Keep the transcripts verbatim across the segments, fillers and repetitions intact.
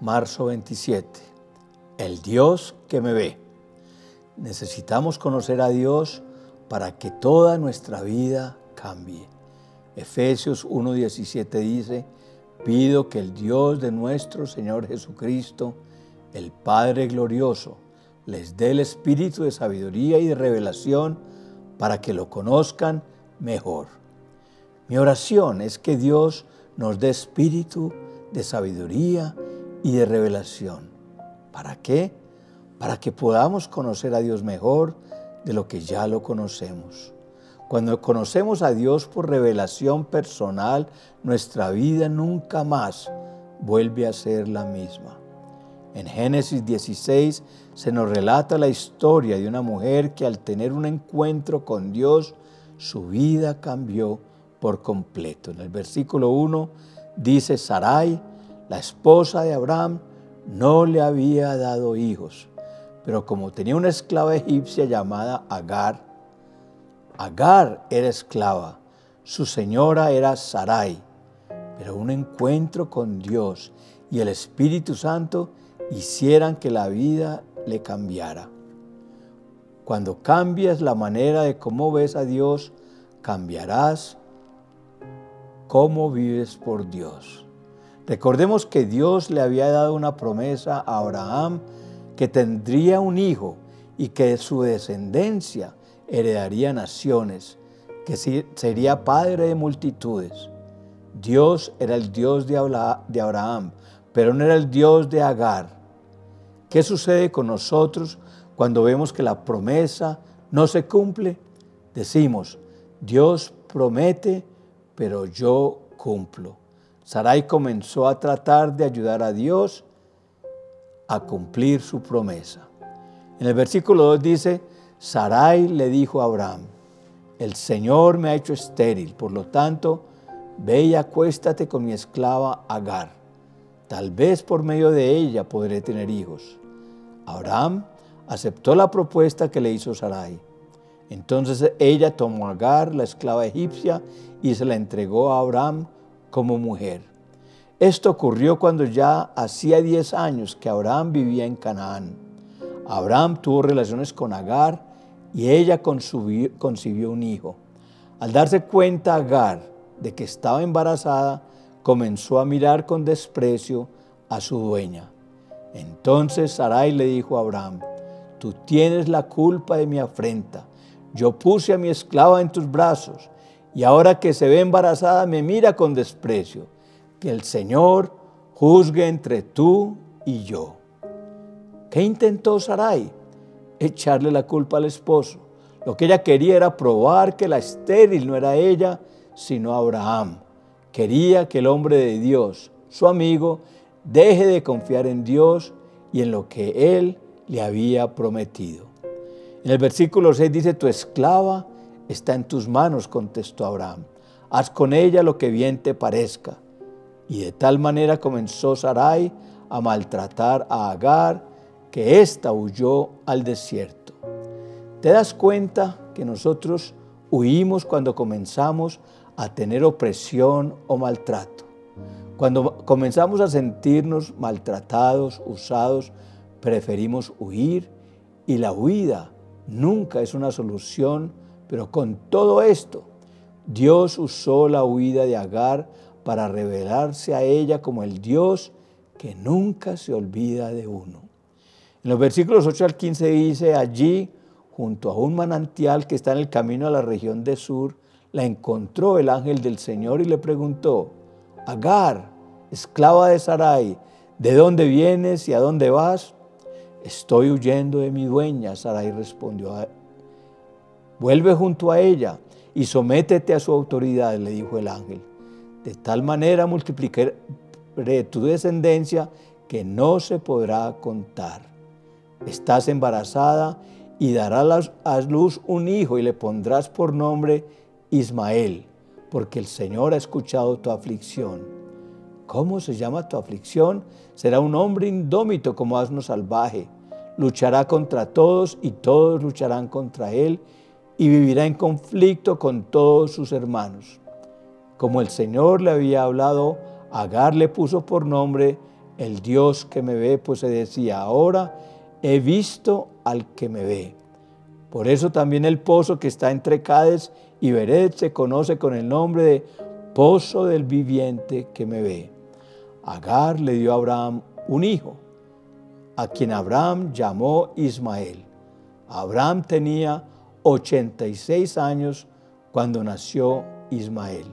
marzo veintisiete. El Dios que me ve. Necesitamos conocer a Dios para que toda nuestra vida cambie. Efesios uno diecisiete dice: pido que el Dios de nuestro Señor Jesucristo, el Padre glorioso, les dé el espíritu de sabiduría y de revelación para que lo conozcan mejor. Mi oración es que Dios nos dé espíritu de sabiduría y de revelación. ¿Para qué? Para que podamos conocer a Dios mejor de lo que ya lo conocemos. Cuando conocemos a Dios por revelación personal, nuestra vida nunca más vuelve a ser la misma. En Génesis dieciséis se nos relata la historia de una mujer que al tener un encuentro con Dios, su vida cambió por completo. En el versículo uno dice: Sarai, la esposa de Abraham, no le había dado hijos, pero como tenía una esclava egipcia llamada Agar, Agar era esclava, su señora era Sarai, pero un encuentro con Dios y el Espíritu Santo hicieran que la vida le cambiara. Cuando cambias la manera de cómo ves a Dios, cambiarás cómo vives por Dios. Recordemos que Dios le había dado una promesa a Abraham que tendría un hijo y que de su descendencia heredaría naciones, que sería padre de multitudes. Dios era el Dios de Abraham, pero no era el Dios de Agar. ¿Qué sucede con nosotros cuando vemos que la promesa no se cumple? Decimos: Dios promete, pero yo cumplo. Sarai comenzó a tratar de ayudar a Dios a cumplir su promesa. En el versículo dos dice: Sarai le dijo a Abraham: el Señor me ha hecho estéril, por lo tanto, ve y acuéstate con mi esclava Agar. Tal vez por medio de ella podré tener hijos. Abraham aceptó la propuesta que le hizo Sarai. Entonces ella tomó a Agar, la esclava egipcia, y se la entregó a Abraham como mujer. Esto ocurrió cuando ya hacía diez años que Abraham vivía en Canaán. Abraham tuvo relaciones con Agar y ella concibió, concibió un hijo. Al darse cuenta Agar de que estaba embarazada, comenzó a mirar con desprecio a su dueña. Entonces Sarai le dijo a Abraham: tú tienes la culpa de mi afrenta. Yo puse a mi esclava en tus brazos y ahora que se ve embarazada me mira con desprecio. Que el Señor juzgue entre tú y yo. ¿Qué intentó Sarai? Echarle la culpa al esposo. Lo que ella quería era probar que la estéril no era ella, sino Abraham. Quería que el hombre de Dios, su amigo, deje de confiar en Dios y en lo que Él le había prometido. En el versículo seis dice: tu esclava está en tus manos, contestó Abraham. Haz con ella lo que bien te parezca. Y de tal manera comenzó Sarai a maltratar a Agar, que ésta huyó al desierto. ¿Te das cuenta que nosotros huimos cuando comenzamos a tener opresión o maltrato? Cuando comenzamos a sentirnos maltratados, usados, preferimos huir, y la huida nunca es una solución. Pero con todo esto, Dios usó la huida de Agar para revelarse a ella como el Dios que nunca se olvida de uno. En los versículos ocho al quince dice: allí, junto a un manantial que está en el camino a la región de Sur, la encontró el ángel del Señor y le preguntó: Agar, esclava de Sarai, ¿de dónde vienes y a dónde vas? Estoy huyendo de mi dueña, Sarai respondió. Vuelve junto a ella y sométete a su autoridad, le dijo el ángel. De tal manera multiplicaré tu descendencia que no se podrá contar. Estás embarazada y darás a luz un hijo y le pondrás por nombre Ismael, porque el Señor ha escuchado tu aflicción. ¿Cómo se llama tu aflicción? Será un hombre indómito como asno salvaje. Luchará contra todos y todos lucharán contra él, y vivirá en conflicto con todos sus hermanos. Como el Señor le había hablado, Agar le puso por nombre el Dios que me ve, pues se decía, ahora he visto al que me ve. Por eso también el pozo que está entre Cades y Bered se conoce con el nombre de Pozo del Viviente que me ve. Agar le dio a Abraham un hijo, a quien Abraham llamó Ismael. Abraham tenía ochenta y seis años cuando nació Ismael.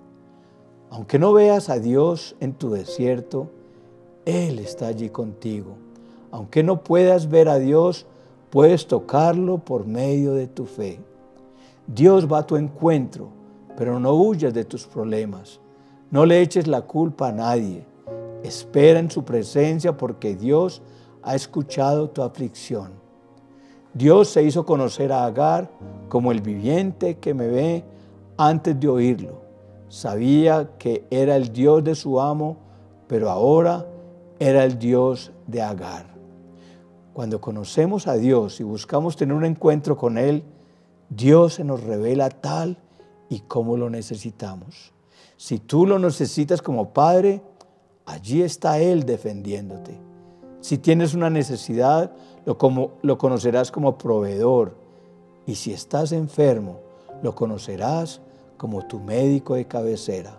Aunque no veas a Dios en tu desierto, Él está allí contigo. Aunque no puedas ver a Dios, puedes tocarlo por medio de tu fe. Dios va a tu encuentro, pero no huyas de tus problemas. No le eches la culpa a nadie. Espera en su presencia porque Dios ha escuchado tu aflicción. Dios se hizo conocer a Agar como el viviente que me ve antes de oírlo. Sabía que era el Dios de su amo, pero ahora era el Dios de Agar. Cuando conocemos a Dios y buscamos tener un encuentro con Él, Dios se nos revela tal y como lo necesitamos. Si tú lo necesitas como Padre, allí está Él defendiéndote. Si tienes una necesidad, lo, como, lo conocerás como proveedor. Y si estás enfermo, lo conocerás como tu médico de cabecera.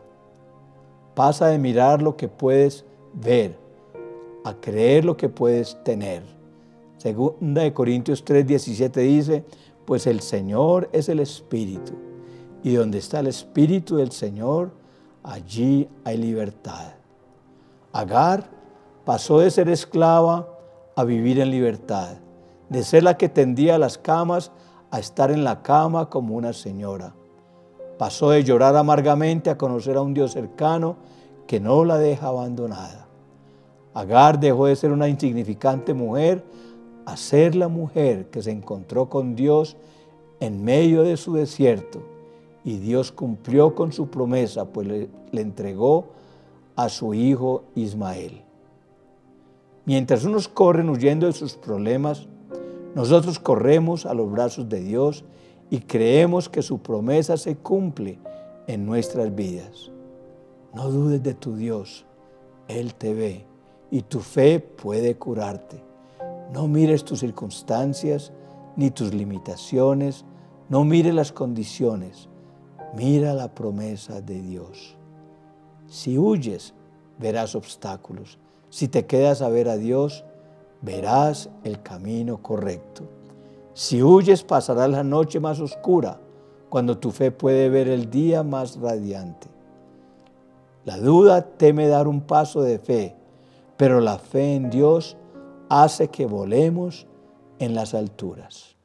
Pasa de mirar lo que puedes ver a creer lo que puedes tener. Segunda de Corintios tres, diecisiete dice, pues el Señor es el Espíritu, y donde está el Espíritu del Señor, allí hay libertad. Agar pasó de ser esclava a vivir en libertad, de ser la que tendía las camas a estar en la cama como una señora. Pasó de llorar amargamente a conocer a un Dios cercano que no la deja abandonada. Agar dejó de ser una insignificante mujer a ser la mujer que se encontró con Dios en medio de su desierto, y Dios cumplió con su promesa, pues le, le entregó a su hijo Ismael. Mientras unos corren huyendo de sus problemas, nosotros corremos a los brazos de Dios y creemos que su promesa se cumple en nuestras vidas. No dudes de tu Dios, Él te ve y tu fe puede curarte. No mires tus circunstancias ni tus limitaciones, no mires las condiciones, mira la promesa de Dios. Si huyes, verás obstáculos. Si te quedas a ver a Dios, verás el camino correcto. Si huyes, pasarás la noche más oscura, cuando tu fe puede ver el día más radiante. La duda teme dar un paso de fe, pero la fe en Dios hace que volemos en las alturas.